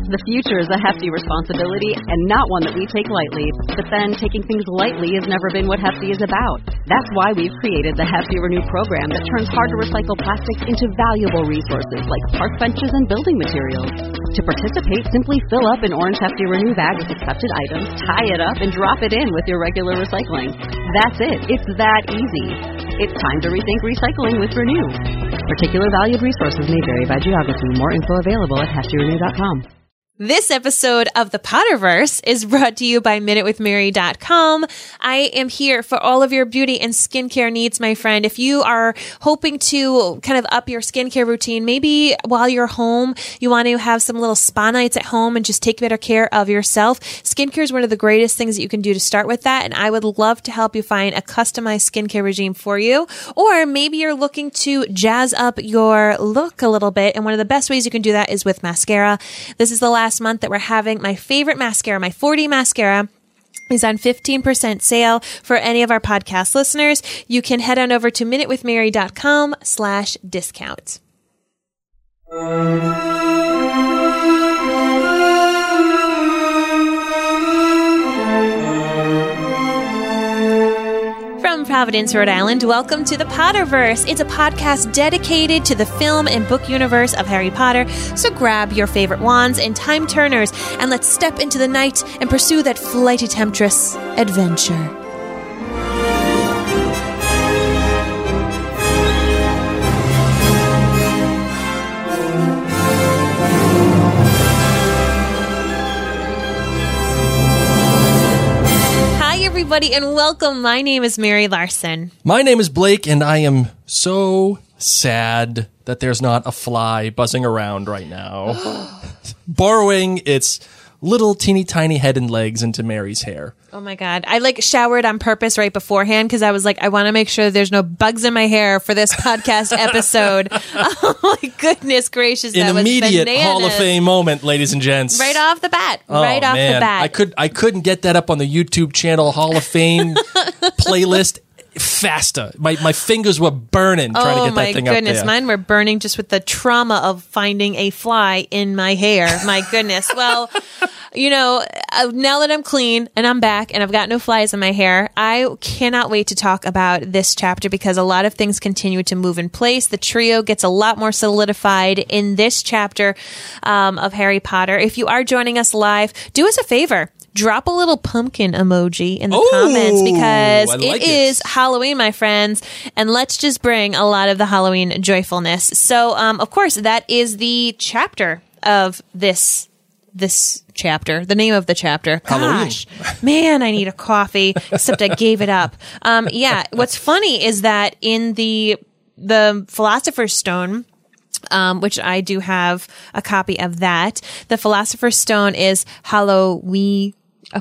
The future is a hefty responsibility and not one that we take lightly. But then, taking things lightly has never been what Hefty is about. That's why we've created the Hefty Renew program that turns hard-to-recycle plastics into valuable resources like park benches and building materials. To participate, simply fill up an orange Hefty Renew bag with accepted items, tie it up, and drop it in with your regular recycling. That's it. It's that easy. It's time to rethink recycling with Renew. Particular valued resources may vary by geography. More info available at heftyrenew.com. This episode of the Potterverse is brought to you by MinuteWithMary.com. I am here for all of your beauty and skincare needs, my friend. If you are hoping to kind of up your skincare routine, maybe while you're home, you want to have some little spa nights at home and just take better care of yourself. Skincare is one of the greatest things that you can do to start with that. And I would love to help you find a customized skincare regime for you. Or maybe you're looking to jazz up your look a little bit. And one of the best ways you can do that is with mascara. This is the last month that we're having my favorite mascara, my 4D mascara, is on 15% sale for any of our podcast listeners. You can head on over to minutewithmary.com/discount. From Providence, Rhode Island, welcome to the Potterverse. It's a podcast dedicated to the film and book universe of Harry Potter. So grab your favorite wands and time turners and let's step into the night and pursue that flighty temptress adventure. Everybody, and welcome. My name is Mary Larson. My name is Blake, and I am so sad that there's not a fly buzzing around right now, borrowing its little teeny tiny head and legs into Mary's hair. Oh my God. I showered on purpose right beforehand because I was like, I want to make sure there's no bugs in my hair for this podcast episode. Oh my goodness gracious. An that was immediate bananas. Hall of Fame moment, ladies and gents. Right off the bat. Oh, right off man. the bat. I couldn't get that up on the YouTube channel Hall of Fame playlist faster. My fingers were burning trying to get that thing up there. Oh my goodness. Mine were burning just with the trauma of finding a fly in my hair. My goodness. Well, you know, now that I'm clean and I'm back and I've got no flies in my hair, I cannot wait to talk about this chapter because a lot of things continue to move in place. The trio gets a lot more solidified in this chapter of Harry Potter. If you are joining us live, do us a favor. Drop a little pumpkin emoji in the comments because it is Halloween, my friends, and let's just bring a lot of the Halloween joyfulness. So, of course, that is the chapter of this chapter, the name of the chapter. Gosh, man, I need a coffee, except I gave it up. Yeah, what's funny is that in the Philosopher's Stone, which I do have a copy of that, the Philosopher's Stone is Halloween.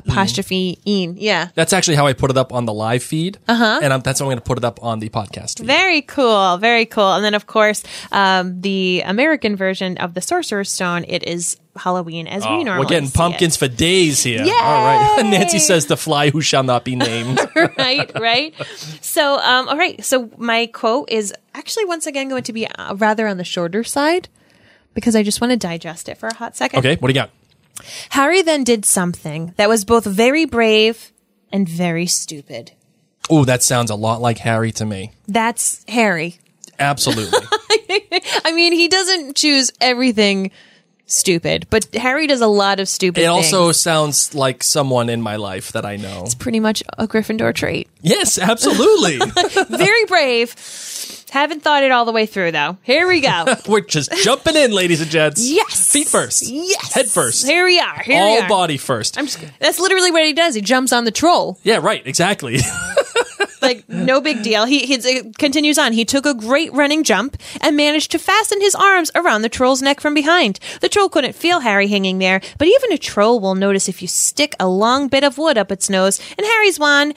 '-een. Yeah. That's actually how I put it up on the live feed. And that's how I'm going to put it up on the podcast feed. Very cool. Very cool. And then, of course, the American version of the Sorcerer's Stone, it is Halloween as we normally We're getting pumpkins for days here. Yay! All right. Nancy says the fly who shall not be named. Right. So, all right. So my quote is actually once again going to be rather on the shorter side because I just want to digest it for a hot second. Okay. What do you got? Harry then did something that was both very brave and very stupid. Oh, that sounds a lot like Harry to me. That's Harry. Absolutely. I mean, he doesn't choose everything stupid, but Harry does a lot of stupid things. It also sounds like someone in my life that I know. It's pretty much a Gryffindor trait. Yes, absolutely. Very brave. Haven't thought it all the way through, though. Here we go. We're just jumping in, ladies and gents. Yes. Feet first. Yes. Head first. Here we are. All body first. That's literally what he does. He jumps on the troll. Yeah, right. Exactly. Like, no big deal. He continues on. He took a great running jump and managed to fasten his arms around the troll's neck from behind. The troll couldn't feel Harry hanging there, but even a troll will notice if you stick a long bit of wood up its nose. And Harry's wand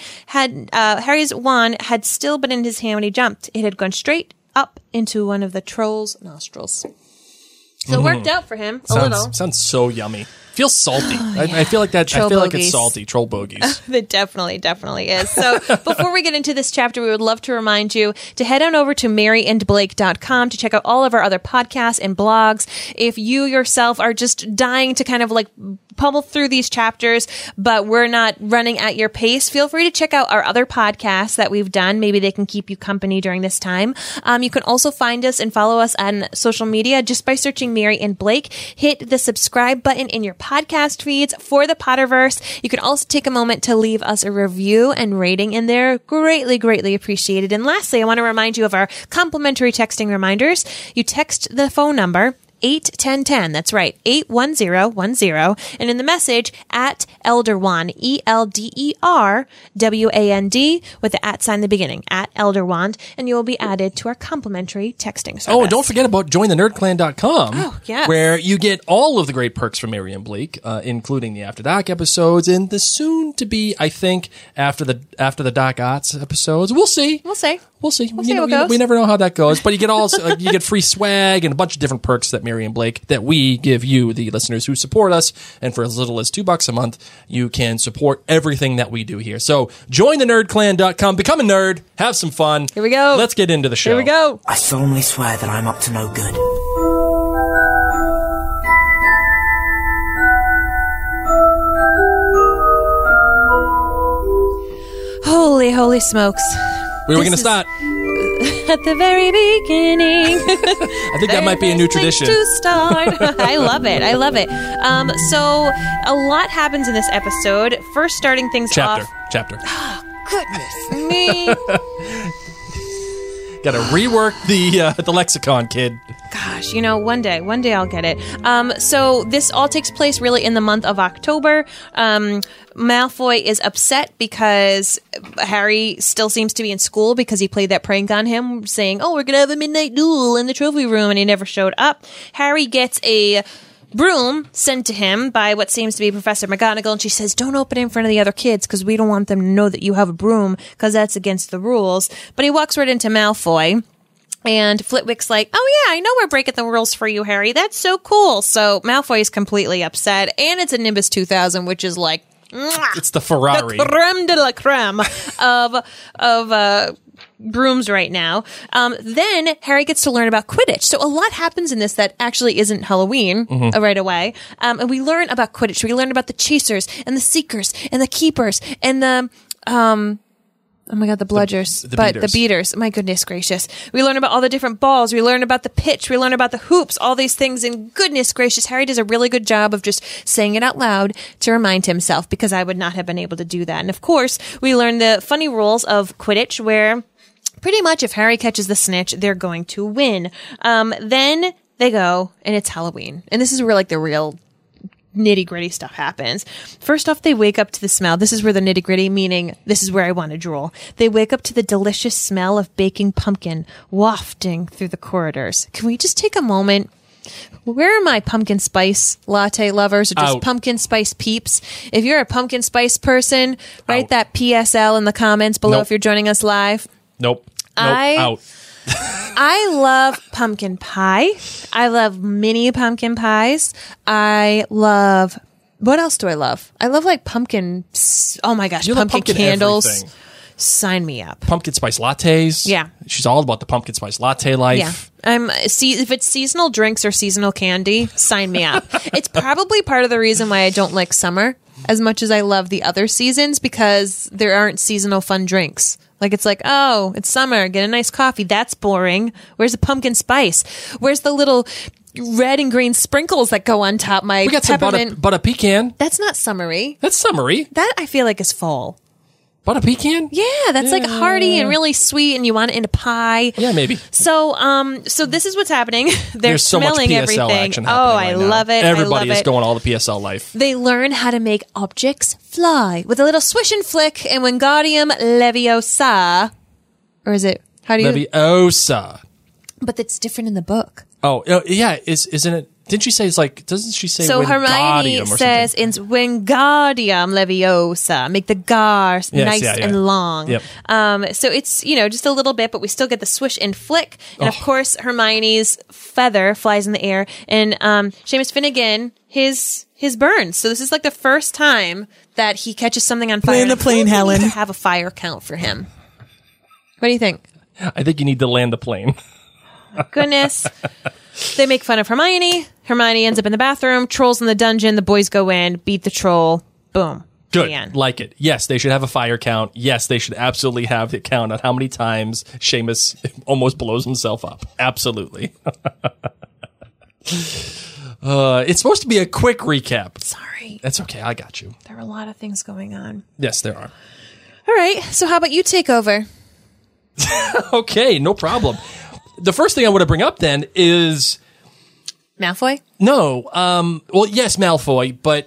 had still been in his hand when he jumped. It had gone straight up into one of the troll's nostrils. So it worked out for him a little. Sounds so yummy. Feels salty. I feel like that. Troll I feel like bogeys. it's salty. Troll bogeys. It definitely is. So before we get into this chapter, we would love to remind you to head on over to maryandblake.com to check out all of our other podcasts and blogs. If you yourself are just dying to kind of like pummel through these chapters, but we're not running at your pace, feel free to check out our other podcasts that we've done. Maybe they can keep you company during this time. You can also find us and follow us on social media just by searching Mary and Blake. Hit the subscribe button in your podcast feeds for the Potterverse. You can also take a moment to leave us a review and rating in there. Greatly appreciated. And lastly, I want to remind you of our complimentary texting reminders. You text the phone number 81010. That's right, 81010. And in the message, at Elderwand, ELDERWAND, with the @ sign in the beginning, at Elderwand, and you will be added to our complimentary texting service. Oh, and don't forget about jointhenerdclan.com. Oh, yes. Where you get all of the great perks from Mary and Blake, including the After Dark episodes and the soon to be, I think, after the Dark Arts episodes. We'll see. We'll see. See how it goes. We never know how that goes, but you get you get free swag and a bunch of different perks that Mary and Blake that we give you, the listeners who support us. And for as little as $2 a month, you can support everything that we do here. So join the nerdclan.com, become a nerd, have some fun. Here we go. Let's get into the show. Here we go. I solemnly swear that I'm up to no good. Holy smokes. We were going to This start. At the very beginning. I think that might be a new tradition. To start. I love it. So a lot happens in this episode. First, starting things off. Chapter. Goodness me. Got to rework the lexicon, kid. Gosh, one day I'll get it. So this all takes place really in the month of October. Malfoy is upset because Harry still seems to be in school because he played that prank on him saying, oh, we're going to have a midnight duel in the trophy room, and he never showed up. Harry gets a broom sent to him by what seems to be Professor McGonagall, and she says, don't open it in front of the other kids because we don't want them to know that you have a broom because that's against the rules. But he walks right into Malfoy. And Flitwick's like, oh yeah, I know we're breaking the rules for you, Harry. That's so cool. So Malfoy is completely upset. And it's a Nimbus 2000, which is like, mwah, it's the Ferrari. the creme de la creme of brooms right now. Then Harry gets to learn about Quidditch. So a lot happens in this that actually isn't Halloween right away. And we learn about Quidditch. We learn about the chasers and the seekers and the keepers and the, oh my God, the bludgers. The beaters. My goodness gracious. We learn about all the different balls. We learn about the pitch. We learn about the hoops, all these things. And goodness gracious, Harry does a really good job of just saying it out loud to remind himself, because I would not have been able to do that. And of course, we learn the funny rules of Quidditch where pretty much if Harry catches the snitch, they're going to win. Then they go and it's Halloween. And this is where like the real nitty gritty stuff happens. First off, they wake up to the smell. This is where the nitty gritty, meaning this is where I want to drool. They wake up to the delicious smell of baking pumpkin wafting through the corridors. Can we just take a moment? Where are my pumpkin spice latte lovers or just pumpkin spice peeps? If you're a pumpkin spice person, write that PSL in the comments below if you're joining us live. Nope. Out. I love pumpkin pie. I love mini pumpkin pies. I love, what else do I love? I love like pumpkin, oh my gosh, pumpkin candles. Everything. Sign me up. Pumpkin spice lattes. Yeah. She's all about the pumpkin spice latte life. Yeah. If it's seasonal drinks or seasonal candy, sign me up. It's probably part of the reason why I don't like summer as much as I love the other seasons, because there aren't seasonal fun drinks. Like, it's like, oh, it's summer, get a nice coffee. That's boring. Where's the pumpkin spice? Where's the little red and green sprinkles that go on top? We got peppermint. some butter pecan. That's not summery. That's summery. That I feel like is fall. Butter pecan? Yeah, that's like hearty and really sweet, and you want it in a pie. Yeah, maybe. So this is what's happening. They're There's so much smelling PSL everything. action happening I right now. love it. Everybody I love is it. going all the PSL life. They learn how to make objects fly with a little swish and flick, and Wingardium Leviosa, or is it? How do you? Leviosa. But it's different in the book. Oh yeah, isn't it? Didn't she say it's like? Doesn't she say? So Hermione Wingardium or says something? it's Wingardium Leviosa. Make the gar nice yeah. and long. Yep. So it's, just a little bit, but we still get the swish and flick. And of course, Hermione's feather flies in the air. And Seamus Finnegan, his burns. So this is like the first time that he catches something on fire. Land the plane, Helen. Have a fire count for him. What do you think? I think you need to land the plane. Goodness. They make fun of Hermione. Hermione ends up in the bathroom. Trolls in the dungeon. The boys go in, beat the troll. Boom. Good. The end. Like it. Yes, they should have a fire count. Yes, they should absolutely have the count on how many times Seamus almost blows himself up. Absolutely. It's supposed to be a quick recap. Sorry. That's okay. I got you. There are a lot of things going on. Yes, there are. All right. So how about you take over? Okay, no problem. The first thing I want to bring up then is Malfoy? no. Well, yes, Malfoy, but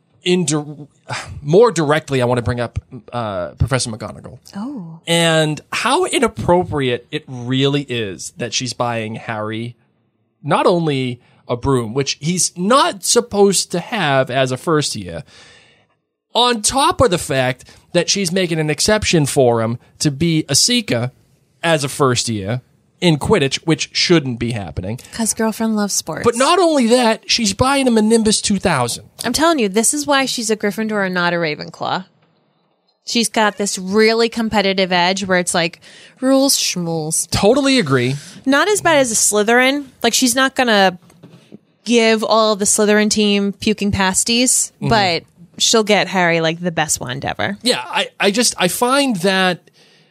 more directly, I want to bring up Professor McGonagall. Oh. And how inappropriate it really is that she's buying Harry not only a broom, which he's not supposed to have as a first year, on top of the fact that she's making an exception for him to be a seeker as a first year in Quidditch, which shouldn't be happening. Because girlfriend loves sports. But not only that, she's buying him a Nimbus 2000. I'm telling you, this is why she's a Gryffindor and not a Ravenclaw. She's got this really competitive edge where it's like, rules, schmools. Totally agree. Not as bad as a Slytherin. Like, she's not going to give all of the Slytherin team puking pasties, but she'll get Harry, like, the best wand ever. Yeah, I find that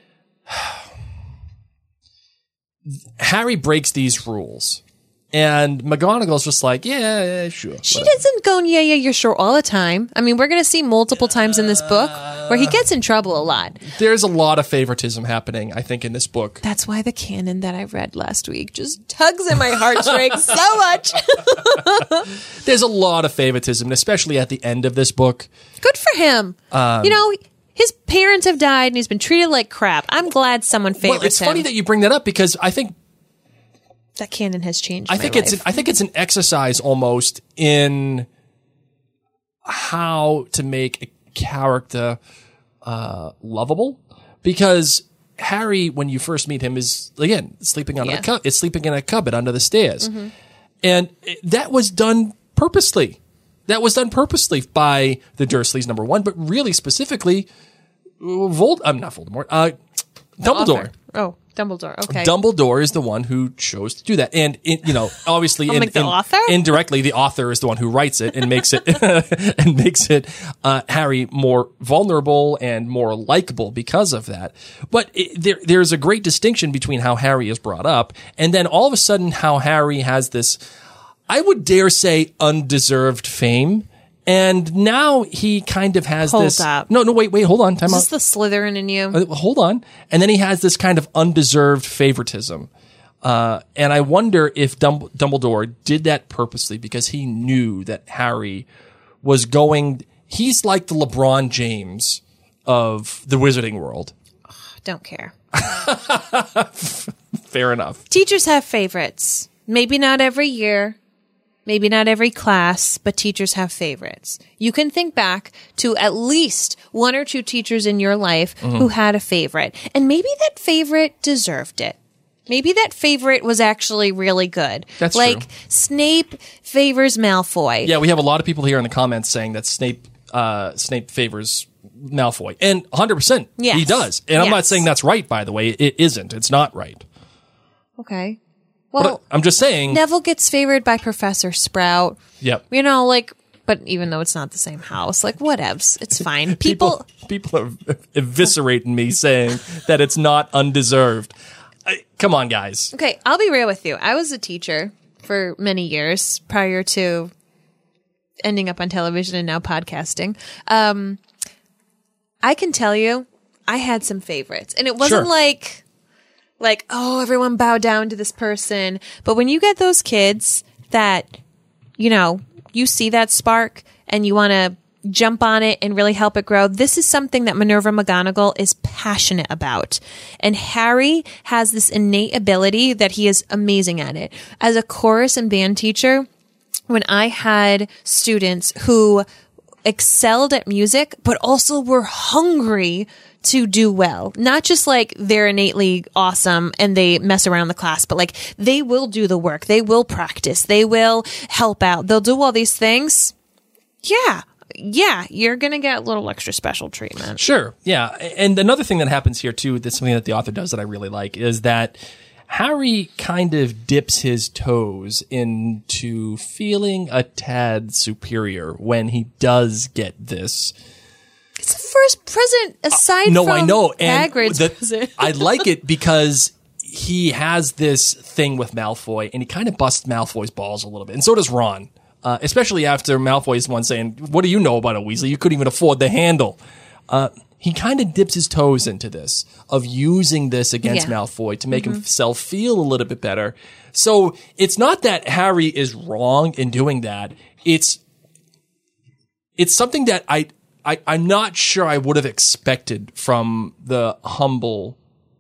Harry breaks these rules. And McGonagall's just like, yeah, sure. She whatever. doesn't go, yeah, you're sure all the time. I mean, we're going to see multiple times in this book where he gets in trouble a lot. There's a lot of favoritism happening, I think, in this book. That's why the canon that I read last week just tugs at my heartstrings so much. There's a lot of favoritism, especially at the end of this book. Good for him. His parents have died and he's been treated like crap. I'm glad someone favors him. Well, it's funny that you bring that up because I think that canon has changed. I think it's an exercise almost in how to make a character lovable, because Harry, when you first meet him, is again sleeping on it's sleeping in a cupboard under the stairs, and that was done purposely. That was done purposely by the Dursleys, number one, but really specifically, not Voldemort, Dumbledore. Oh, Dumbledore. Okay. Dumbledore is the one who chose to do that. And, obviously, the author? Indirectly, the author is the one who writes it and makes it, Harry more vulnerable and more likable because of that. But there's a great distinction between how Harry is brought up and then all of a sudden how Harry has this, I would dare say, undeserved fame. And now he kind of has Hold this. up. No, wait, hold on. Time out. Is this the Slytherin in you? Hold on. And then he has this kind of undeserved favoritism. And I wonder if Dumbledore did that purposely because he knew that Harry was he's like the LeBron James of the wizarding world. Don't care. Fair enough. Teachers have favorites. Maybe not every year. Maybe not every class, but teachers have favorites. You can think back to at least one or two teachers in your life who had a favorite. And maybe that favorite deserved it. Maybe that favorite was actually really good. That's like true. Snape favors Malfoy. Yeah, we have a lot of people here in the comments saying that Snape favors Malfoy. And 100% Yes. he does. And I'm not Yes. saying that's right, by the way. It isn't. It's not right. Okay. But Well, I'm just saying. Neville gets favored by Professor Sprout. Yep. But even though it's not the same house, like whatevs, it's fine. People are eviscerating me saying that it's not undeserved. Come on, guys. Okay, I'll be real with you. I was a teacher for many years prior to ending up on television and now podcasting. I can tell you, I had some favorites, and it wasn't Sure. like, oh, everyone bow down to this person. But when you get those kids that, you see that spark and you want to jump on it and really help it grow, this is something that Minerva McGonagall is passionate about. And Harry has this innate ability that he is amazing at it. As a chorus and band teacher, when I had students who excelled at music, but also were hungry to do well. Not just like they're innately awesome and they mess around the class, but like they will do the work. They will practice. They will help out. They'll do all these things. Yeah, you're going to get a little extra special treatment. Sure. Yeah. And another thing that happens here too, that's something that the author does that I really like, is that Harry kind of dips his toes into feeling a tad superior when he does get this. It's the first present aside from I know. And Hagrid's present. I like it because he has this thing with Malfoy, and he kind of busts Malfoy's balls a little bit. And so does Ron. Especially after Malfoy's one saying, "What do you know about a Weasley? You couldn't even afford the handle." He kind of dips his toes into this, of using this against Malfoy to make himself feel a little bit better. So it's not that Harry is wrong in doing that. It's something that I'm not sure I would have expected from the humble,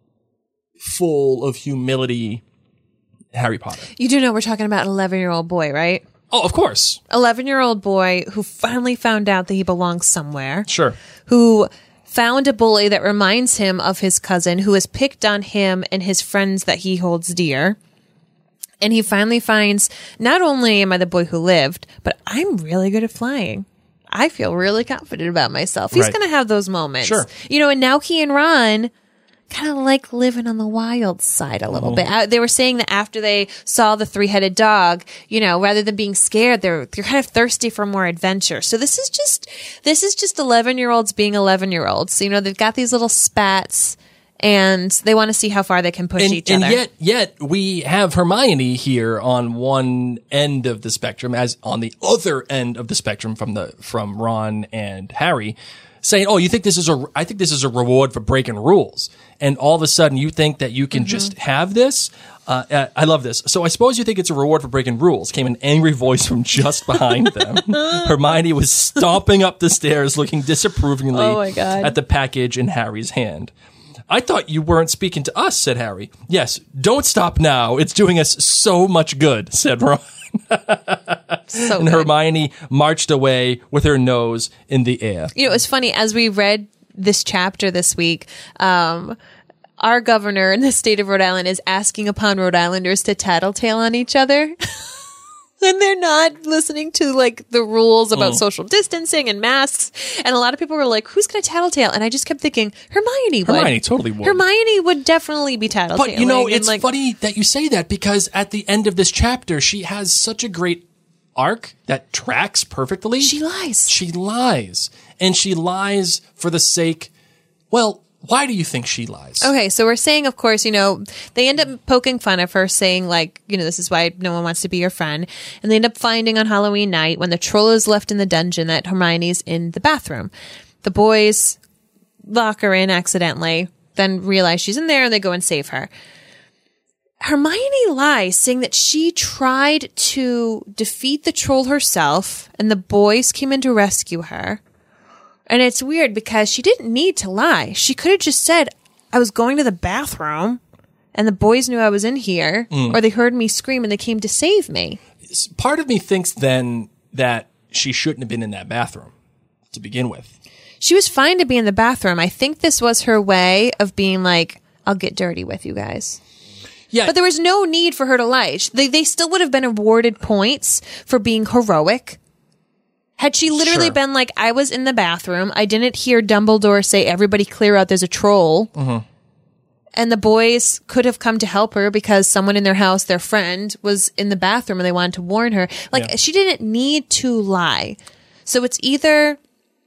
full of humility Harry Potter. You do know we're talking about an 11-year-old boy, right? Oh, of course. 11-year-old boy who finally found out that he belongs somewhere. Sure. Who found a bully that reminds him of his cousin, who has picked on him and his friends that he holds dear. And he finally finds, not only am I the boy who lived, but I'm really good at flying. I feel really confident about myself. He's going to have those moments. Sure. You know, and now he and Ron kind of like living on the wild side a little bit. They were saying that after they saw the three-headed dog, you know, rather than being scared, they're kind of thirsty for more adventure. So this is just 11-year-olds being 11-year-olds. You know, they've got these little spats and they want to see how far they can push each other. And yet we have Hermione here on one end of the spectrum, as on the other end of the spectrum from Ron and Harry, saying, "Oh, you think I think this is a reward for breaking rules." And all of a sudden you think that you can just have this? I love this. "So I suppose you think it's a reward for breaking rules," came an angry voice from just behind them. Hermione was stomping up the stairs, looking disapprovingly at the package in Harry's hand. "I thought you weren't speaking to us," said Harry. "Yes, don't stop now. It's doing us so much good," said Ron. And Hermione marched away with her nose in the air. You know, it's funny, as we read this chapter this week, our governor in the state of Rhode Island is asking upon Rhode Islanders to tattletale on each other. And they're not listening to like the rules about social distancing and masks. And a lot of people were like, "Who's going to tattletale?" And I just kept thinking, Hermione would. Hermione totally would. Hermione would definitely be tattletaling. But you know, it's funny that you say that, because at the end of this chapter, she has such a great arc that tracks perfectly. She lies. She lies. And she lies for the sake, well, why do you think she lies? Okay, so we're saying, of course, you know, they end up poking fun of her, saying like, you know, this is why no one wants to be your friend. And they end up finding on Halloween night, when the troll is left in the dungeon, that Hermione's in the bathroom. The boys lock her in accidentally, then realize she's in there, and they go and save her. Hermione lies, saying that she tried to defeat the troll herself, and the boys came in to rescue her. And it's weird because she didn't need to lie. She could have just said, "I was going to the bathroom and the boys knew I was in here, or they heard me scream and they came to save me." Part of me thinks then that she shouldn't have been in that bathroom to begin with. She was fine to be in the bathroom. I think this was her way of being like, "I'll get dirty with you guys." Yeah. But there was no need for her to lie. They still would have been awarded points for being heroic. Had she literally been like, "I was in the bathroom, I didn't hear Dumbledore say, 'Everybody clear out, there's a troll.'" And the boys could have come to help her because someone in their house, their friend, was in the bathroom and they wanted to warn her. Like, she didn't need to lie. So it's either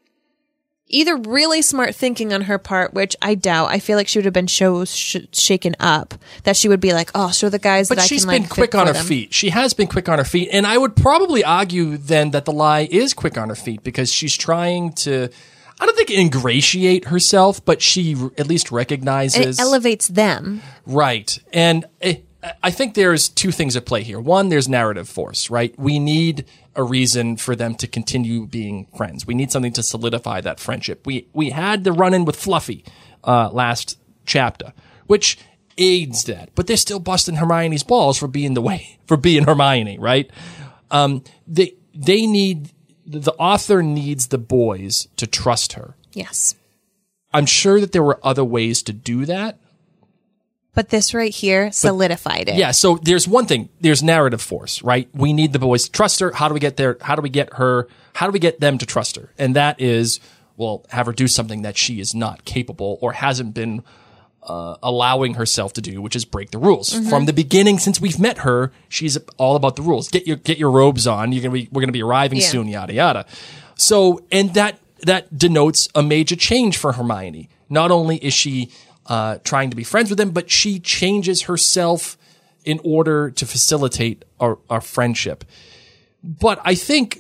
really smart thinking on her part, which I doubt. I feel like she would have been shaken up, that she would be like, "Oh, so the guys that I can like." But she's been quick on her feet. She has been quick on her feet. And I would probably argue then that the lie is quick on her feet, because she's trying to, I don't think ingratiate herself, but she at least recognizes. It elevates them. Right. And I think there's two things at play here. One, there's narrative force, right? We need a reason for them to continue being friends. We need something to solidify that friendship. We had the run-in with Fluffy last chapter, which aids that. But they're still busting Hermione's balls for being Hermione, right? The author needs the boys to trust her. Yes. I'm sure that there were other ways to do that. But this right here solidified it. Yeah, so there's one thing. There's narrative force, right? We need the boys to trust her. How do we get there? How do we get them to trust her? And that is, well, have her do something that she is not capable or hasn't been allowing herself to do, which is break the rules. From the beginning, since we've met her, she's all about the rules. Get your robes on. We're gonna be arriving soon, yada yada. So, and that denotes a major change for Hermione. Not only is she trying to be friends with him, but she changes herself in order to facilitate our friendship. But I think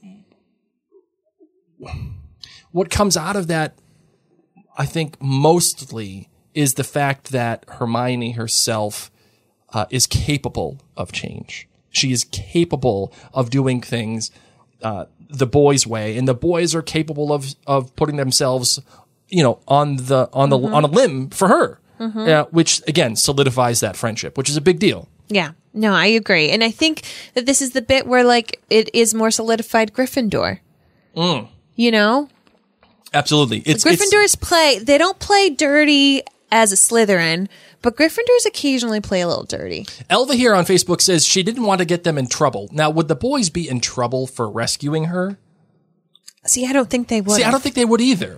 what comes out of that, I think mostly, is the fact that Hermione herself is capable of change. She is capable of doing things the boys' way, and the boys are capable of putting themselves, on a limb for her, which again solidifies that friendship, which is a big deal. Yeah, no, I agree, and I think that this is the bit where it is more solidified Gryffindor. Absolutely, Gryffindors they don't play dirty as a Slytherin, but Gryffindors occasionally play a little dirty. Elva here on Facebook says she didn't want to get them in trouble. Now, would the boys be in trouble for rescuing her? See, I don't think they would. See, I don't think they would either.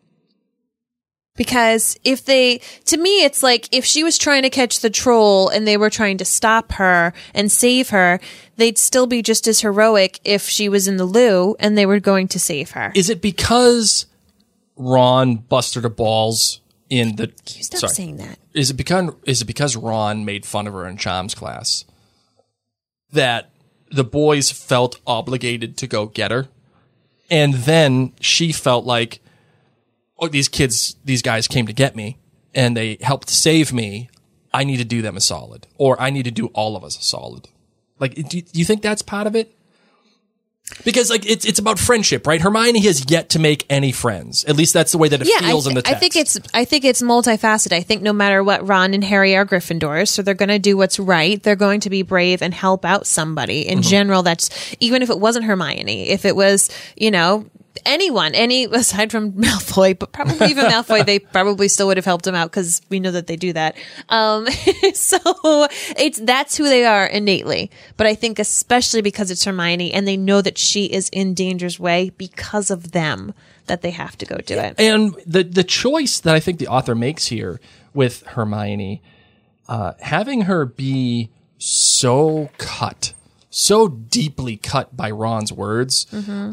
Because to me, it's like if she was trying to catch the troll and they were trying to stop her and save her, they'd still be just as heroic if she was in the loo and they were going to save her. Is it because Ron busted her balls in the... Can you stop saying that? Is it because Ron made fun of her in Charms class that the boys felt obligated to go get her? And then she felt like, oh, these guys came to get me and they helped save me. I need to do them a solid, or I need to do all of us a solid. Like, do you think that's part of it? Because it's about friendship, right? Hermione has yet to make any friends. At least that's the way that it feels in the text. I think it's multifaceted. I think no matter what, Ron and Harry are Gryffindors, so they're going to do what's right. They're going to be brave and help out somebody. In general, that's even if it wasn't Hermione, if it was, anyone, aside from Malfoy, but probably even Malfoy, they probably still would have helped him out because we know that they do that. So that's who they are innately. But I think especially because it's Hermione and they know that she is in danger's way because of them, that they have to go do it. And the choice that I think the author makes here with Hermione, having her be so deeply cut by Ron's words,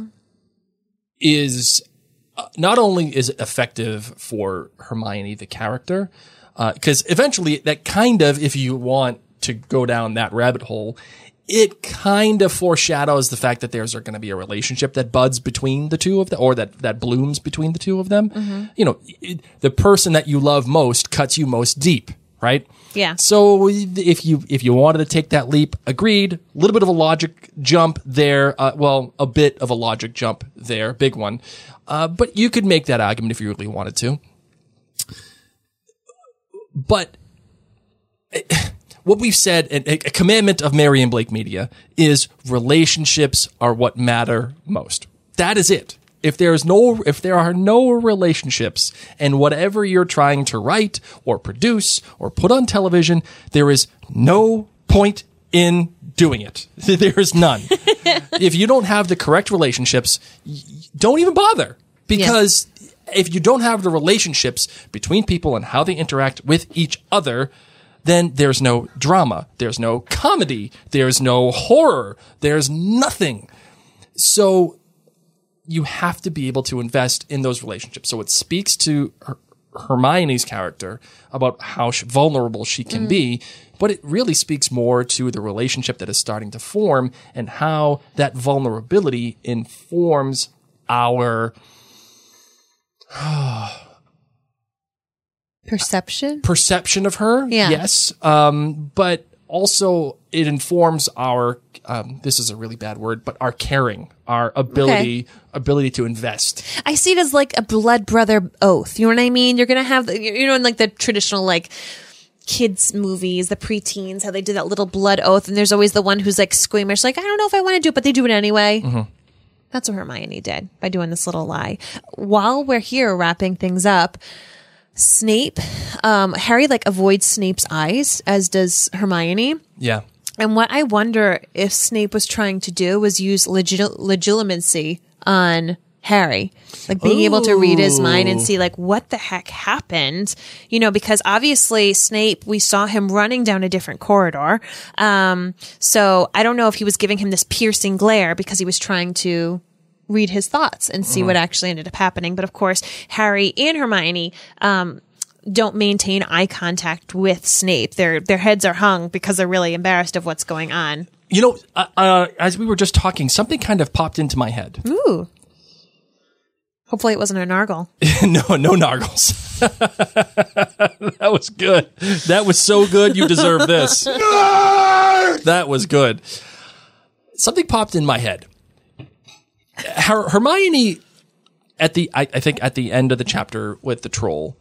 is not only is it effective for Hermione, the character, because eventually that kind of, if you want to go down that rabbit hole, it kind of foreshadows the fact that there's going to be a relationship that buds between the two of them, or that blooms between the two of them. The person that you love most cuts you most deep, right? Yeah. So if you wanted to take that leap, agreed. A little bit of a logic jump there. A bit of a logic jump there, big one. But you could make that argument if you really wanted to. But what we've said, a commandment of Mary and Blake Media, is relationships are what matter most. That is it. If there are no relationships and whatever you're trying to write or produce or put on television, there is no point in doing it. There is none. If you don't have the correct relationships, don't even bother. Because if you don't have the relationships between people and how they interact with each other, then there's no drama. There's no comedy. There's no horror. There's nothing. So you have to be able to invest in those relationships. So it speaks to Hermione's character about how vulnerable she can be, but it really speaks more to the relationship that is starting to form and how that vulnerability informs our perception of her. Yeah. Yes. But also it informs our, this is a really bad word, but our caring, our ability to invest. I see it as like a blood brother oath. You know what I mean? You're going to have, in like the traditional, like, kids movies, the preteens, how they do that little blood oath, and there's always the one who's like squeamish, like, I don't know if I want to do it, but they do it anyway. That's what Hermione did by doing this little lie. While we're here wrapping things up, Snape, Harry like avoids Snape's eyes, as does Hermione. Yeah. And what I wonder if Snape was trying to do was use legitimacy on Harry, like being able to read his mind and see like what the heck happened, you know, because obviously Snape, we saw him running down a different corridor. So I don't know if he was giving him this piercing glare because he was trying to read his thoughts and see what actually ended up happening. But of course, Harry and Hermione, don't maintain eye contact with Snape. Their heads are hung because they're really embarrassed of what's going on. You know, as we were just talking, something kind of popped into my head. Ooh. Hopefully it wasn't a Nargle. No Nargles. That was good. That was so good. You deserve this. That was good. Something popped in my head. Hermione, I think at the end of the chapter with the troll,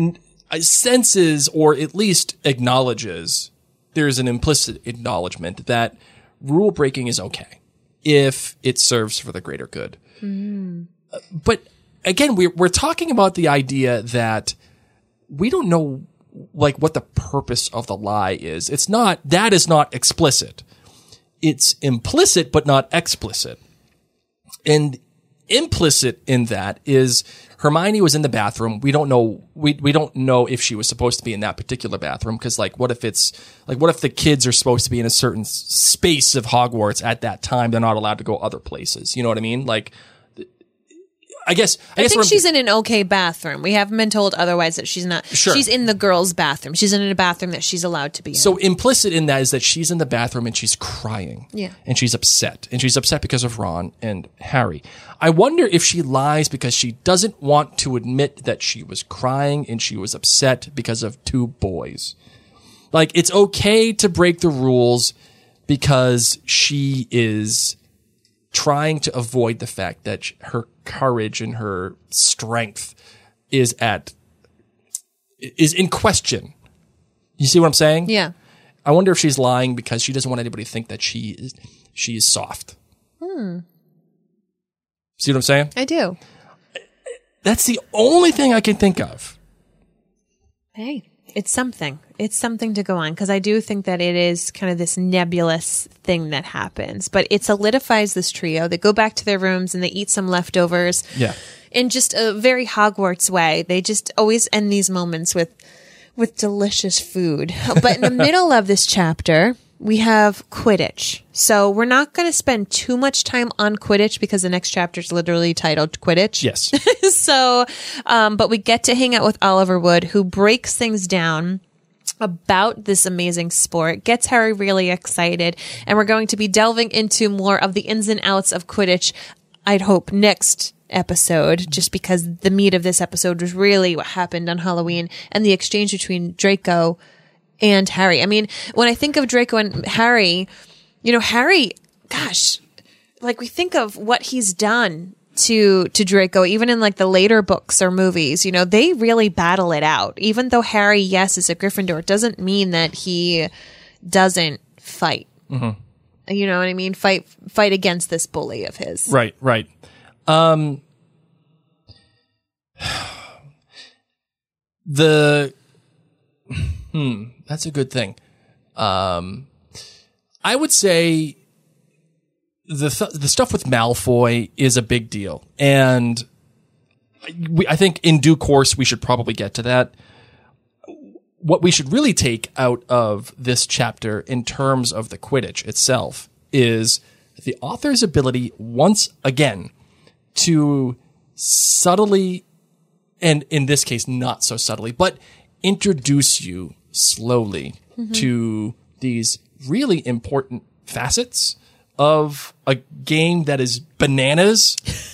senses or at least acknowledges, there's an implicit acknowledgement that rule breaking is okay if it serves for the greater good. But again, we're talking about the idea that we don't know like what the purpose of the lie is. That is not explicit. It's implicit, but not explicit. And implicit in that is Hermione was in the bathroom. We don't know. We don't know if she was supposed to be in that particular bathroom. Cause like, what if the kids are supposed to be in a certain space of Hogwarts at that time? They're not allowed to go other places. You know what I mean? Like, I think she's in an okay bathroom. We haven't been told otherwise that she's not. Sure. She's in the girls' bathroom. She's in a bathroom that she's allowed to be in. So implicit in that is that she's in the bathroom and she's crying. Yeah. And she's upset. And she's upset because of Ron and Harry. I wonder if she lies because she doesn't want to admit that she was crying and she was upset because of two boys. Like, it's okay to break the rules because she is trying to avoid the fact that her courage and her strength is in question. You see what I'm saying? Yeah. I wonder if she's lying because she doesn't want anybody to think that she is soft. See what I'm saying? I do. That's the only thing I can think of. Hey, it's something. It's something to go on because I do think that it is kind of this nebulous thing that happens, but it solidifies this trio. They go back to their rooms and they eat some leftovers. Yeah. In just a very Hogwarts way. They just always end these moments with delicious food. But in the middle of this chapter, we have Quidditch. So we're not going to spend too much time on Quidditch because the next chapter is literally titled Quidditch. Yes. So, but we get to hang out with Oliver Wood, who breaks things down about this amazing sport, gets Harry really excited, and we're going to be delving into more of the ins and outs of Quidditch, I'd hope, next episode, just because the meat of this episode was really what happened on Halloween and the exchange between Draco and Harry. I mean, when I think of Draco and Harry, you know, Harry, gosh, like we think of what he's done to Draco, even in like the later books or movies, you know, they really battle it out. Even though Harry, yes, is a Gryffindor, it doesn't mean that he doesn't fight. Mm-hmm. You know what I mean? Fight against this bully of his. Right. That's a good thing. I would say the stuff with Malfoy is a big deal, and I think in due course we should probably get to that. What we should really take out of this chapter in terms of the Quidditch itself is the author's ability once again to subtly, and in this case not so subtly, but introduce you slowly to these really important facets of a game that is bananas.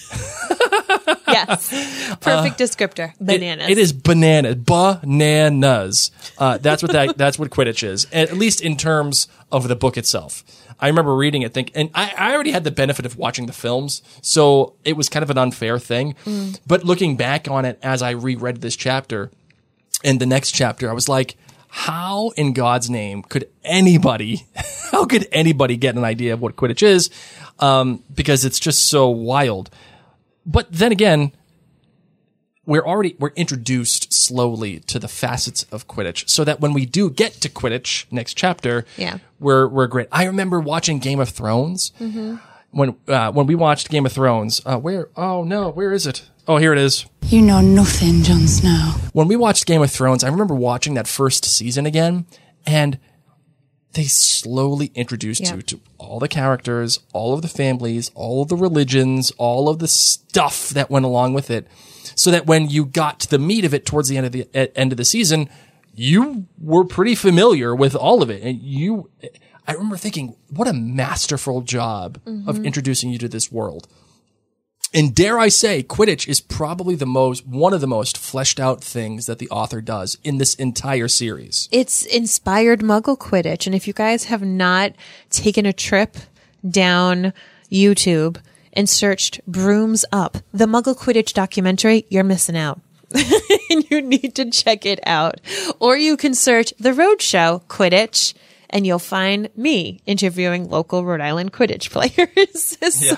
Yes. Perfect descriptor. Bananas. It is bananas. Bananas. That's what Quidditch is. At least in terms of the book itself. I remember reading it, and I already had the benefit of watching the films, so it was kind of an unfair thing. But looking back on it as I reread this chapter and the next chapter, I was like, how in God's name could anybody get an idea of what Quidditch is? Because it's just so wild. But then again, we're introduced slowly to the facets of Quidditch, so that when we do get to Quidditch next chapter, we're great. I remember watching Game of Thrones. When we watched Game of Thrones, where is it? Oh, here it is. You know nothing, Jon Snow. When we watched Game of Thrones, I remember watching that first season again, and they slowly introduced you to all the characters, all of the families, all of the religions, all of the stuff that went along with it, so that when you got to the meat of it towards the end of the season, you were pretty familiar with all of it. And I remember thinking, what a masterful job of introducing you to this world. And dare I say, Quidditch is probably one of the most fleshed out things that the author does in this entire series. It's inspired Muggle Quidditch. And if you guys have not taken a trip down YouTube and searched Brooms Up, the Muggle Quidditch documentary, you're missing out. And you need to check it out. Or you can search The Roadshow Quidditch, and you'll find me interviewing local Rhode Island Quidditch players.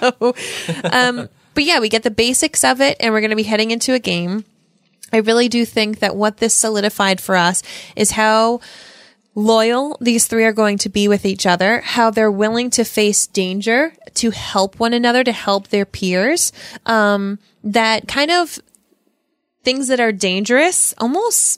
But yeah, we get the basics of it, and we're going to be heading into a game. I really do think that what this solidified for us is how loyal these three are going to be with each other, how they're willing to face danger to help one another, to help their peers. That kind of things that are dangerous almost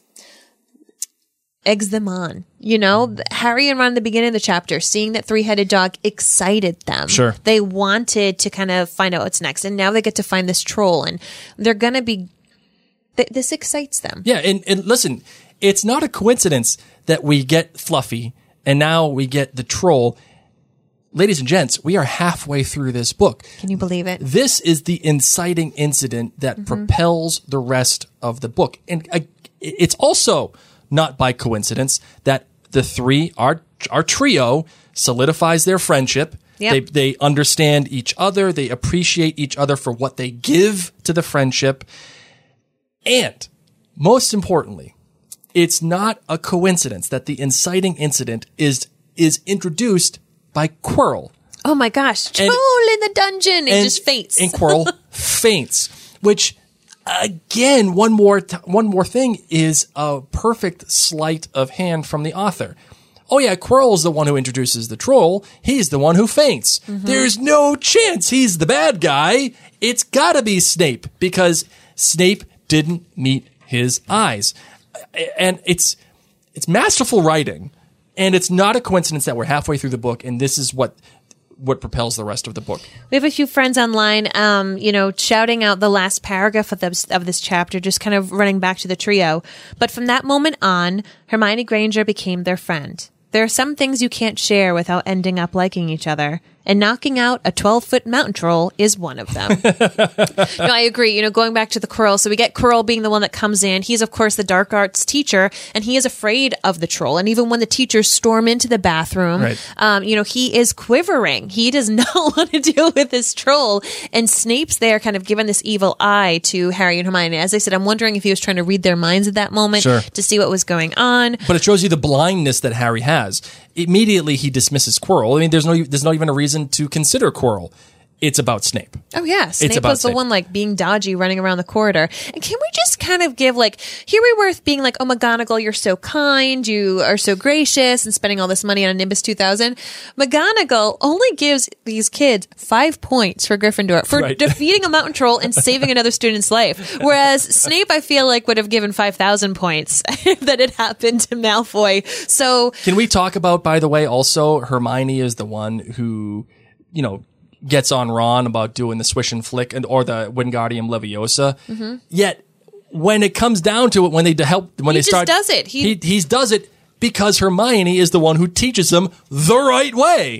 eggs them on. You know, Harry and Ron at the beginning of the chapter, seeing that three-headed dog excited them. Sure. They wanted to kind of find out what's next. And now they get to find this troll, and they're going to be, this excites them. Yeah. And listen, it's not a coincidence that we get Fluffy and now we get the troll. Ladies and gents, we are halfway through this book. Can you believe it? This is the inciting incident that propels the rest of the book. And it's also not by coincidence that the three, our trio, solidifies their friendship. Yep. They understand each other. They appreciate each other for what they give to the friendship. And most importantly, it's not a coincidence that the inciting incident is introduced by Quirrell. Oh my gosh. Troll in the dungeon. It just faints. And Quirrell faints, which again, one more thing is a perfect sleight of hand from the author. Oh yeah, Quirrell's the one who introduces the troll. He's the one who faints. There's no chance he's the bad guy. It's gotta be Snape, because Snape didn't meet his eyes. And it's masterful writing. And it's not a coincidence that we're halfway through the book, and this is what propels the rest of the book. We have a few friends online, shouting out the last paragraph of this chapter, just kind of running back to the trio. But from that moment on, Hermione Granger became their friend. There are some things you can't share without ending up liking each other. And knocking out a 12-foot mountain troll is one of them. No, I agree. Going back to the Quirrell. So we get Quirrell being the one that comes in. He's, of course, the dark arts teacher, and he is afraid of the troll. And even when the teachers storm into the bathroom, he is quivering. He does not want to deal with this troll. And Snape's there kind of giving this evil eye to Harry and Hermione. As I said, I'm wondering if he was trying to read their minds at that moment to see what was going on. But it shows you the blindness that Harry has. Immediately he dismisses Quirrell. I mean, there's not even a reason to consider Quirrell. It's about Snape. Oh yeah, Snape was the one being dodgy, running around the corridor. And can we just kind of give here we were being oh McGonagall, you're so kind, you are so gracious, and spending all this money on a Nimbus 2000. McGonagall only gives these kids 5 points for Gryffindor for defeating a mountain troll and saving another student's life. Whereas Snape, I feel would have given 5,000 points if that had happened to Malfoy. So can we talk about, by the way, also Hermione is the one who, gets on Ron about doing the swish and flick or the Wingardium Leviosa. Yet when it comes down to it, when they does it. He does it because Hermione is the one who teaches them the right way.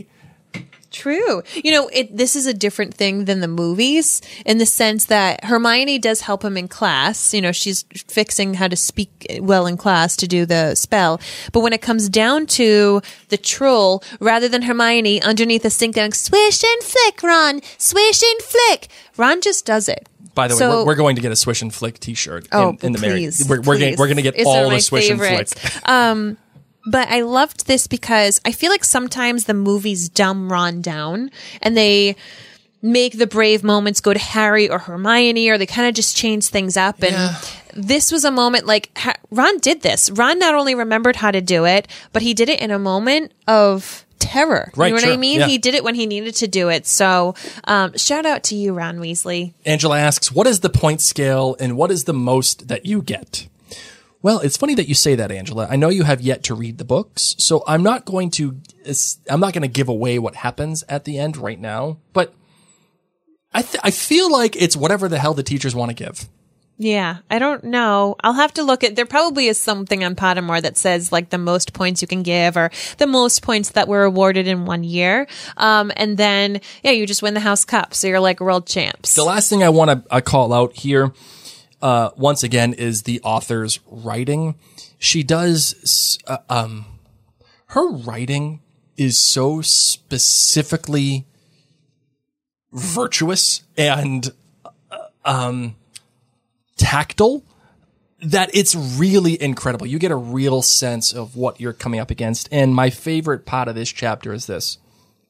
True. This is a different thing than the movies in the sense that Hermione does help him in class. She's fixing how to speak well in class to do the spell. But when it comes down to the troll, rather than Hermione underneath the sink going, swish and flick, Ron, swish and flick, Ron just does it. By the way, we're going to get a swish and flick T-shirt in the please, We're going to get it's all the swish favorites. and flick. But I loved this because I feel like sometimes the movies dumb Ron down and they make the brave moments go to Harry or Hermione, or they kind of just change things up. And this was a moment like Ron did this. Ron not only remembered how to do it, but he did it in a moment of terror. Right, you know what I mean? Yeah. He did it when he needed to do it. So shout out to you, Ron Weasley. Angela asks, what is the point scale and what is the most that you get? Well, it's funny that you say that, Angela. I know you have yet to read the books, so I'm not going to give away what happens at the end right now, but I feel like it's whatever the hell the teachers want to give. Yeah, I don't know. I'll have to look at, there probably is something on Pottermore that says like the most points you can give or the most points that were awarded in 1 year. And then, you just win the House Cup. So you're like world champs. The last thing I want to call out here, once again, is the author's writing. She does, her writing is so specifically virtuous and, tactile that it's really incredible. You get a real sense of what you're coming up against. And my favorite part of this chapter is this.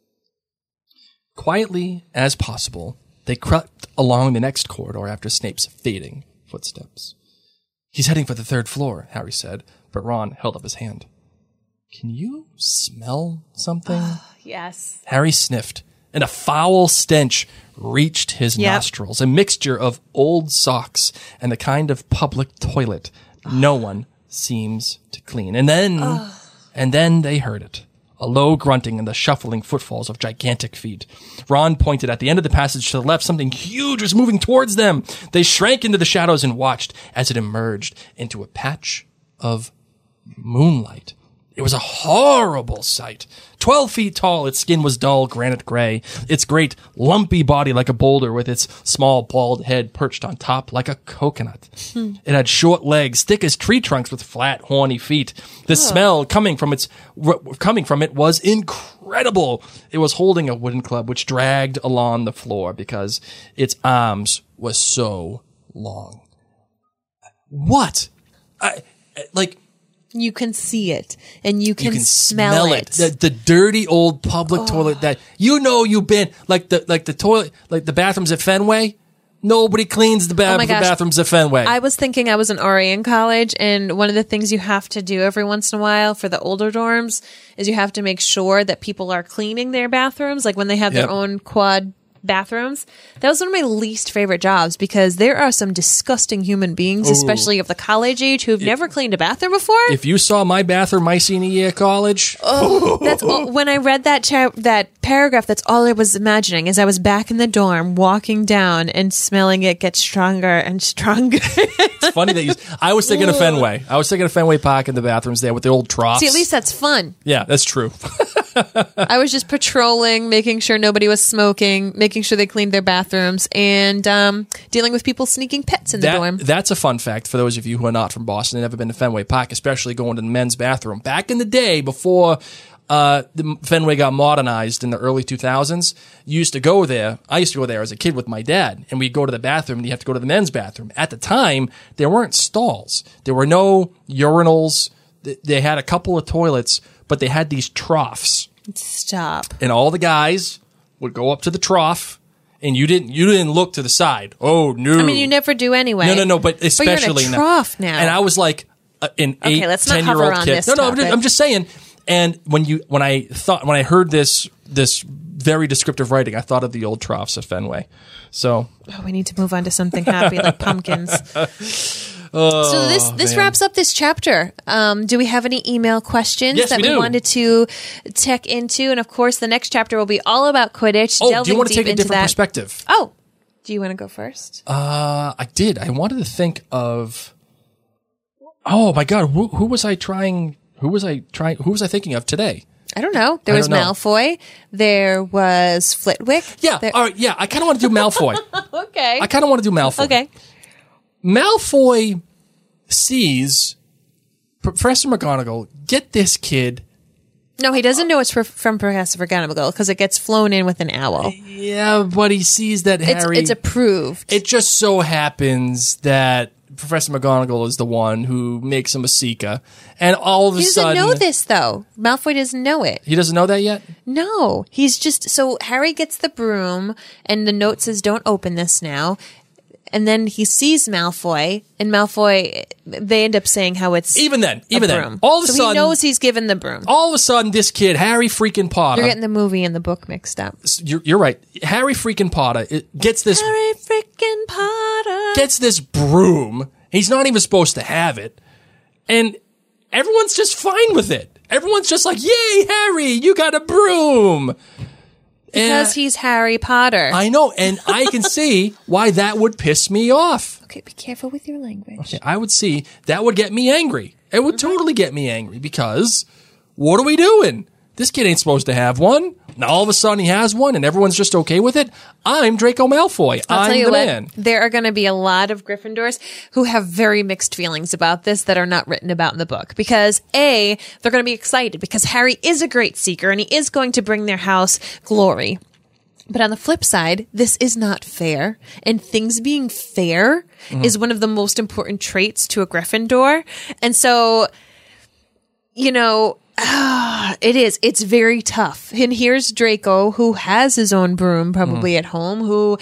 Quietly as possible, they crept along the next corridor after Snape's fading footsteps. He's heading for the 3rd floor, Harry said, but Ron held up his hand. Can you smell something? Yes. Harry sniffed, and a foul stench reached his nostrils, a mixture of old socks and the kind of public toilet no one seems to clean. And then they heard it. A low grunting and the shuffling footfalls of gigantic feet. Ron pointed at the end of the passage to the left. Something huge was moving towards them. They shrank into the shadows and watched as it emerged into a patch of moonlight. It was a horrible sight. 12 feet tall, its skin was dull granite gray, its great lumpy body like a boulder with its small bald head perched on top like a coconut. It had short legs, thick as tree trunks with flat, horny feet. The smell coming from it was incredible. It was holding a wooden club which dragged along the floor because its arms were so long. What? You can see it and you can smell it. The dirty old public toilet that you've been like the toilet, like the bathrooms at Fenway. Nobody cleans the bathrooms at Fenway. I was thinking I was an RA in college, and one of the things you have to do every once in a while for the older dorms is you have to make sure that people are cleaning their bathrooms, like when they have their own quad bathrooms. That was one of my least favorite jobs because there are some disgusting human beings, especially of the college age, who have never cleaned a bathroom before. If you saw my bathroom my senior year of college, that's all, when I read that paragraph, that's all I was imagining as I was back in the dorm walking down and smelling it get stronger and stronger. it's funny that I was thinking of Fenway. I was thinking of Fenway Park and the bathrooms there with the old troughs. See, at least that's fun. Yeah, that's true. I was just patrolling, making sure nobody was smoking, making sure they cleaned their bathrooms, and dealing with people sneaking pets in the dorm. That's a fun fact for those of you who are not from Boston and never been to Fenway Park, especially going to the men's bathroom. Back in the day, before the Fenway got modernized in the early 2000s, you used to go there. I used to go there as a kid with my dad, and we'd go to the bathroom, and you have to go to the men's bathroom. At the time, there weren't stalls. There were no urinals. They had a couple of toilets, but they had these troughs. Stop. And all the guys would go up to the trough, and you didn't look to the side. Oh no! I mean, you never do anyway. No. But especially you're in a trough now. And I was like an 10-year-old kid. No, I'm just saying. And when I heard this very descriptive writing, I thought of the old troughs at Fenway. So we need to move on to something happy like pumpkins. So this wraps up this chapter. Do we have any email questions that we wanted to tech into? And of course, the next chapter will be all about Quidditch. Do you want to take a different perspective? Oh, do you want to go first? I did. I wanted to think of. Oh my God, who was I trying? Who was I thinking of today? I don't know. There was Malfoy. There was Flitwick. Yeah. All right. Yeah. I kind of want to do Malfoy. Okay. I kind of want to do Malfoy. Okay. Malfoy sees Professor McGonagall get this kid. No, he doesn't know it's from Professor McGonagall because it gets flown in with an owl. Yeah, but he sees that Harry. It's approved. It just so happens that Professor McGonagall is the one who makes him a Seeker. And all of a He doesn't sudden... know this, though. Malfoy doesn't know it. He doesn't know that yet? No. He's just... So Harry gets the broom, and the note says, don't open this now. And then he sees Malfoy, and Malfoy... They end up saying how it's Even then. broom. All of a so sudden... he knows he's given the broom. All of a sudden, this kid, Harry freaking Potter... You're getting the movie and the book mixed up. You're right. Harry freaking Potter gets this... Harry freaking Potter. Gets this broom. He's not even supposed to have it. And everyone's just fine with it. Everyone's just like, yay, Harry, you got a broom. Because he's Harry Potter. I know, and I can see why that would piss me off. Okay, be careful with your language. Okay, I would see that would get me angry. It would totally get me angry because what are we doing? This kid ain't supposed to have one. Now all of a sudden he has one and everyone's just okay with it. I'm Draco Malfoy. I'll tell you the what, man. there are going to be a lot of Gryffindors who have very mixed feelings about this that are not written about in the book. Because A, they're going to be excited because Harry is a great seeker and he is going to bring their house glory. But on the flip side, this is not fair. And things being fair is one of the most important traits to a Gryffindor. And so, you know, it is. It's very tough. And here's Draco, who has his own broom probably at home, who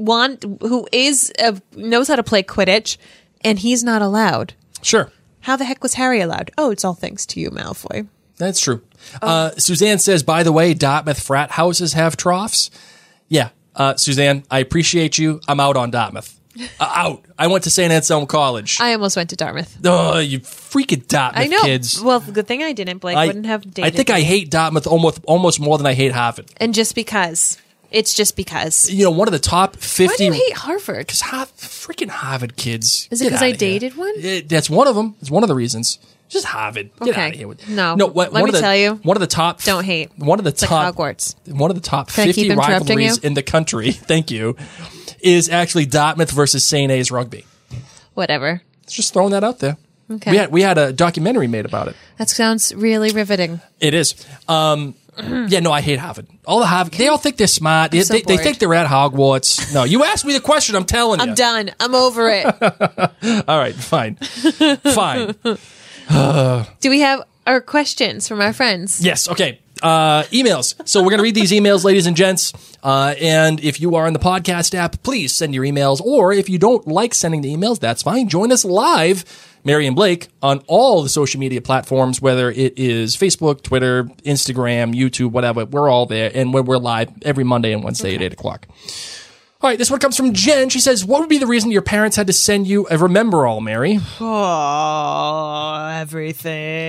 knows how to play Quidditch, and he's not allowed. Sure. How the heck was Harry allowed? Oh, it's all thanks to you, Malfoy. That's true. Suzanne says, by the way, Dartmouth frat houses have troughs. Yeah. Suzanne, I appreciate you. I'm out on Dartmouth. Out. I went to St. Anselm College. I almost went to Dartmouth. Oh, you freaking Dartmouth I know. kids. Well, good thing I didn't. Blake wouldn't have dated I think I hate Dartmouth almost more than I hate Harvard. And just because. It's just because. You know, one of the top 50... Why do you hate Harvard? Because freaking Harvard kids. Is it because I dated one? That's one of them. It's one of the reasons. Just Harvard. Get Okay. out of here with No. Let me tell you. One of the top... Don't hate. One of the It's like top... Hogwarts. One of the top Can I keep 50 interrupting rivalries you? in the country, thank you, is actually Dartmouth versus St. A's rugby. Whatever. Just throwing that out there. Okay. We had a documentary made about it. That sounds really riveting. It is. Yeah, no, I hate Harvard. All the Harvard, they all think they're smart. They so bored. think they're at Hogwarts. No, you asked me the question. I'm telling you. I'm done. I'm over it. All right, fine, fine. Do we have our questions from our friends? Yes. Okay. Emails. So we're going to read these emails, ladies and gents. And if you are on the podcast app, please send your emails. Or if you don't like sending the emails, that's fine. Join us live, Mary and Blake, on all the social media platforms, whether it is Facebook, Twitter, Instagram, YouTube, whatever. We're all there. And we're live every Monday and Wednesday at 8 o'clock. All right, this one comes from Jen. She says, what would be the reason your parents had to send you a Remember-All, Mary? Oh, everything.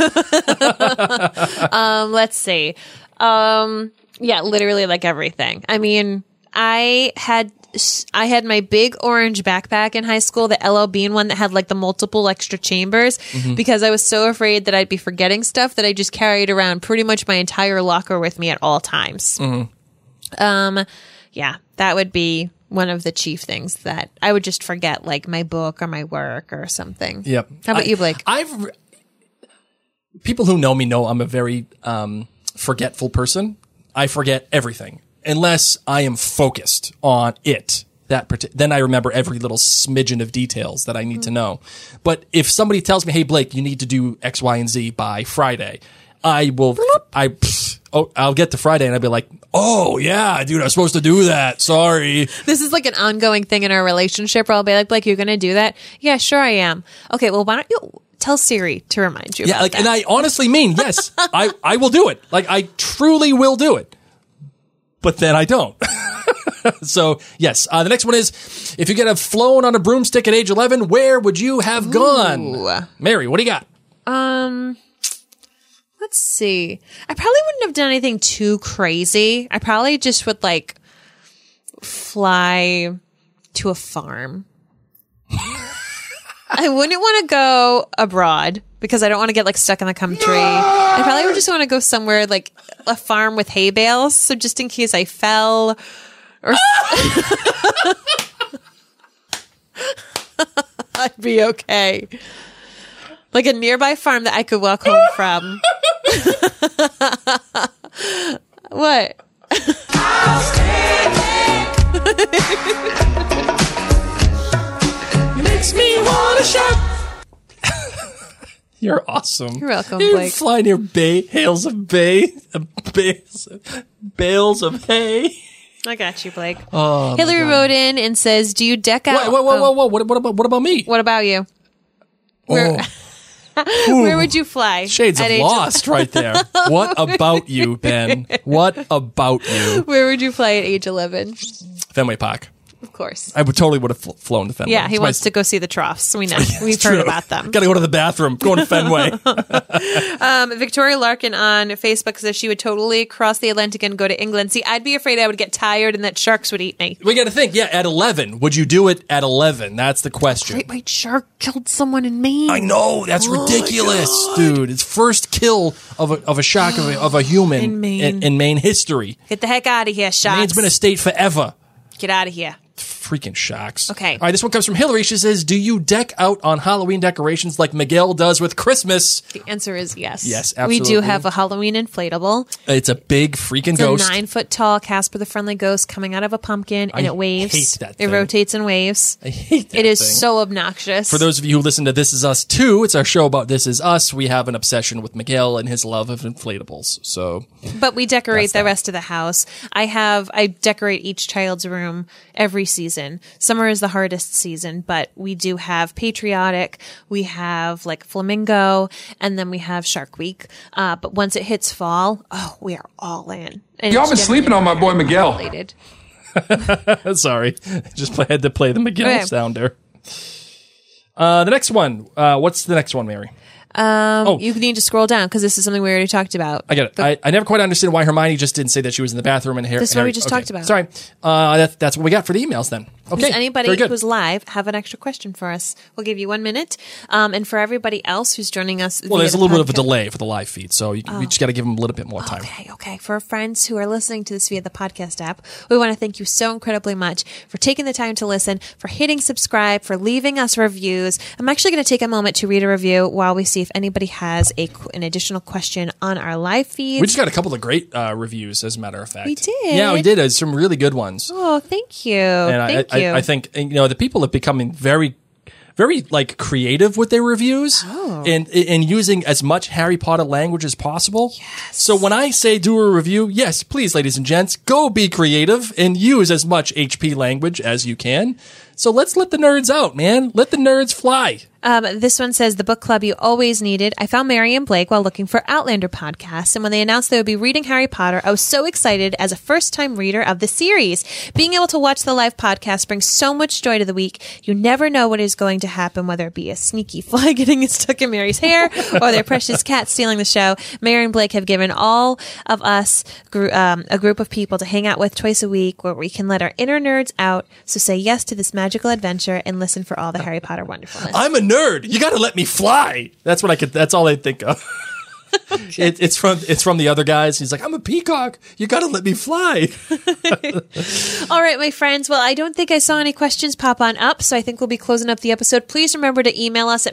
Let's see. Yeah, literally like everything. I mean, I had my big orange backpack in high school, the LL Bean one that had like the multiple extra chambers, because I was so afraid that I'd be forgetting stuff that I just carried around pretty much my entire locker with me at all times. Yeah, that would be one of the chief things that I would just forget, like my book or my work or something. Yep. How about you, Blake? People who know me know I'm a very forgetful person. I forget everything unless I am focused on it. Then I remember every little smidgen of details that I need to know. But if somebody tells me, "Hey, Blake, you need to do X, Y, and Z by Friday," I'll get to Friday and I'll be like, "Oh yeah, dude, I was supposed to do that. Sorry." This is like an ongoing thing in our relationship where I'll be like, Blake, you're going to do that? Yeah, sure I am. Okay, well, why don't you tell Siri to remind you about that? And I honestly mean, yes, I will do it. Like, I truly will do it. But then I don't. So, yes. The next one is, if you could have flown on a broomstick at age 11, where would you have gone? Mary, what do you got? Let's see. I probably wouldn't have done anything too crazy. I probably just would like fly to a farm. I wouldn't want to go abroad because I don't want to get like stuck in the country. I probably would just want to go somewhere like a farm with hay bales. So just in case I fell or I'd be okay. Like a nearby farm that I could walk home from. What? Makes me want You're awesome. You're welcome, You Blake. fly near bales of hay. I got you, Blake. Oh, Hillary wrote in and says, "Do you deck out?" Whoa! What about me? What about you? Oh, Where would you fly? shades of at age Lost right there. What about you, Ben? What about you? Where would you fly at age 11? Fenway Park. Of course. I would have flown to Fenway. Yeah, he It's wants to go see the troughs. We know. We've heard about them. Got to go to the bathroom. Going to Fenway. Victoria Larkin on Facebook says she would totally cross the Atlantic and go to England. See, I'd be afraid I would get tired and that sharks would eat me. We got to think. Yeah, at 11, would you do it at 11? That's the question. Great white shark killed someone in Maine. I know, that's ridiculous, dude. It's first kill of a shark of a human In Maine. in Maine history. Get the heck out of here, sharks. Maine's been a state forever. Get out of here. Freaking sharks. Okay. All right, this one comes from Hillary. She says, do you deck out on Halloween decorations like Miguel does with Christmas? The answer is yes. Yes, We do absolutely. have a Halloween inflatable. It's a big freaking It's ghost. a 9-foot tall Casper the Friendly Ghost coming out of a pumpkin, and I it waves. hate that It thing. rotates and waves. I hate that It is thing. so obnoxious. For those of you who listen to This Is Us too, it's our show about This Is Us. We have an obsession with Miguel and his love of inflatables. So But we decorate That's the that. rest of the house. I decorate each child's room every season. Summer is the hardest season, but we do have patriotic, we have like flamingo, and then we have Shark Week. But once it hits fall, we are all in. And Y'all it's been sleeping on my boy Miguel. related. sorry, just had to play the Miguel Okay. sounder. The next one. What's the next one, Mary? You need to scroll down because this is something we already talked about. I get it. I never quite understood why Hermione just didn't say that she was in the bathroom and Harry. This is what we just talked about. Sorry. That's what we got for the emails then. Okay. Does anybody very good. who's live have an extra question for us? We'll give you 1 minute. And for everybody else who's joining us, Well, via there's a the little bit of a podcast- delay for the live feed, so we just got to give them a little bit more time. Okay. For our friends who are listening to this via the podcast app, we want to thank you so incredibly much for taking the time to listen, for hitting subscribe, for leaving us reviews. I'm actually going to take a moment to read a review while we see if anybody has an additional question on our live feed. We just got a couple of great reviews, as a matter of fact. We did? Yeah, we did. Some really good ones. Oh, thank you. And Thank you. I think the people are becoming very, very like creative with their reviews and using as much Harry Potter language as possible. Yes. So when I say do a review, yes, please, ladies and gents, go be creative and use as much HP language as you can. So let's let the nerds out, man. Let the nerds fly. This one says, the book club you always needed. I found Mary and Blake while looking for Outlander podcasts, and when they announced they would be reading Harry Potter, I was so excited as a first-time reader of the series. Being able to watch the live podcast brings so much joy to the week. You never know what is going to happen, whether it be a sneaky fly getting stuck in Mary's hair or their precious cat stealing the show. Mary and Blake have given all of us a group of people to hang out with twice a week where we can let our inner nerds out. So say yes to this magical adventure and listen for all the Harry Potter wonderfulness. I'm a nerd. You got to let me fly. That's what I could. That's all I think of. It's from the other guys. He's like, I'm a peacock. You got to let me fly. All right, my friends. Well, I don't think I saw any questions pop on up, so I think we'll be closing up the episode. Please remember to email us at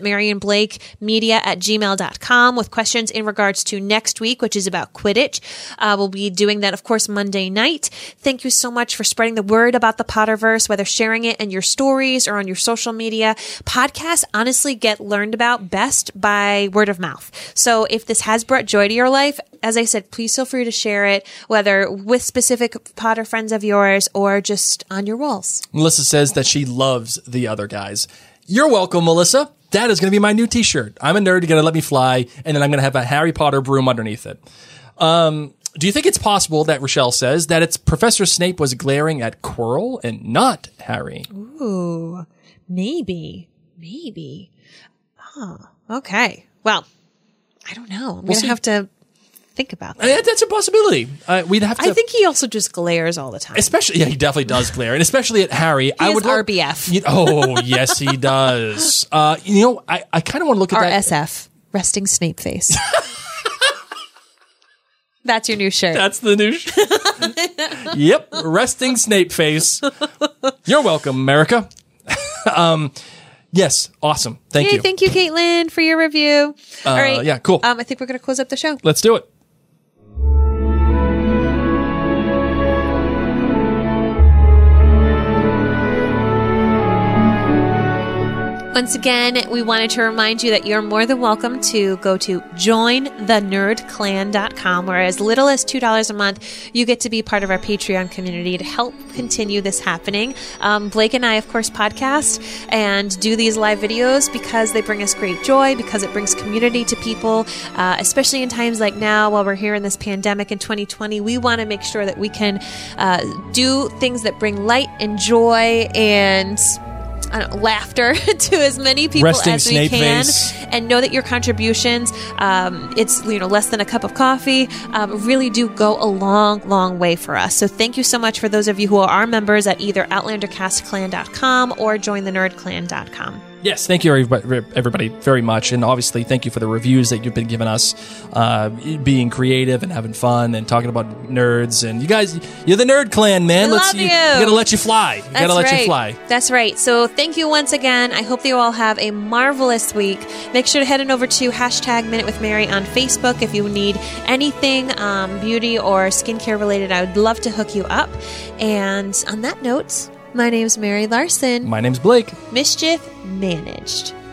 marianblakemedia@gmail.com with questions in regards to next week, which is about Quidditch. We'll be doing that, of course, Monday night. Thank you so much for spreading the word about the Potterverse, whether sharing it in your stories or on your social media. Podcasts honestly get learned about best by word of mouth. So if this has brought joy to your life, as I said, please feel free to share it, whether with specific Potter friends of yours or just on your walls. Melissa says that she loves the other guys. You're welcome, Melissa. That is going to be my new t-shirt. I'm a nerd. You got to let me fly. And then I'm going to have a Harry Potter broom underneath it. Do you think it's possible that Rochelle says that it's Professor Snape was glaring at Quirrell and not Harry? Ooh, maybe. Oh, okay. Well, I don't know. I'm going see. to have to think about that. That's a possibility. We'd have to. I think he also just glares all the time. Especially, yeah, he definitely does glare, and especially at Harry. I has would love- RBF. Oh, yes, he does. I kind of want to look at that. RSF, resting Snape face. That's your new shirt. That's the new. Yep, resting Snape face. You're welcome, America. Yes, awesome. Thank you. Thank you, Caitlin, for your review. All right. yeah, cool. I think we're going to close up the show. Let's do it. Once again, we wanted to remind you that you're more than welcome to go to jointhenerdclan.com, where as little as $2 a month, you get to be part of our Patreon community to help continue this happening. Blake and I, of course, podcast and do these live videos because they bring us great joy, because it brings community to people, especially in times like now while we're here in this pandemic in 2020. We want to make sure that we can do things that bring light and joy and laughter to as many people as we can, and know that your contributions, it's less than a cup of coffee, really do go a long way for us. So thank you so much for those of you who are our members at either OutlanderCastClan.com or JoinTheNerdClan.com. Yes, thank you everybody very much, and obviously thank you for the reviews that you've been giving us, being creative and having fun and talking about nerds. And you guys, you're the Nerd Clan, man. We love you. We gotta let you fly. You gotta let you fly. That's right. So thank you once again. I hope that you all have a marvelous week. Make sure to head on over to #MinuteWithMary on Facebook if you need anything beauty or skincare related. I would love to hook you up. And on that note, my name's Mary Larson. My name's Blake. Mischief managed.